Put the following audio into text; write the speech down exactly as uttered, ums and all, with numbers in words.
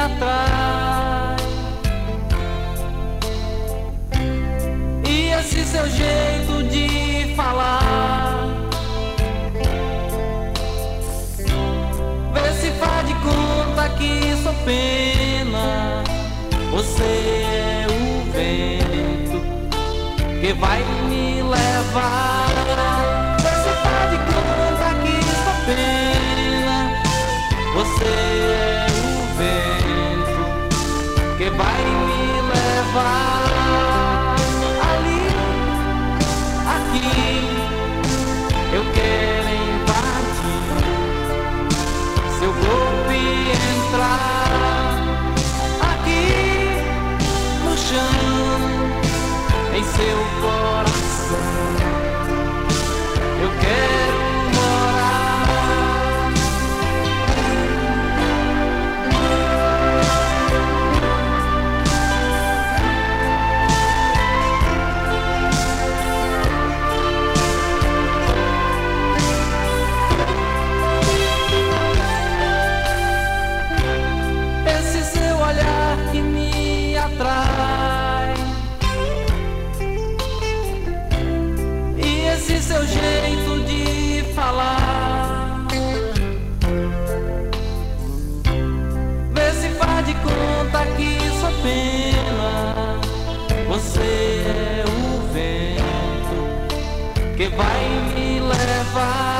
atrai. E esse seu jeito de falar, vê se faz de conta que sou pena. Você é o vento que vai me levar. Vê se faz de conta que sou pena. Você é o vento que vai me levar. Ali, aqui, eu quero invadir seu corpo e entrar aqui no chão, em seu coração. Eu quero seu jeito de falar, vê se faz de conta que sou pena. Você é o vento que vai me levar.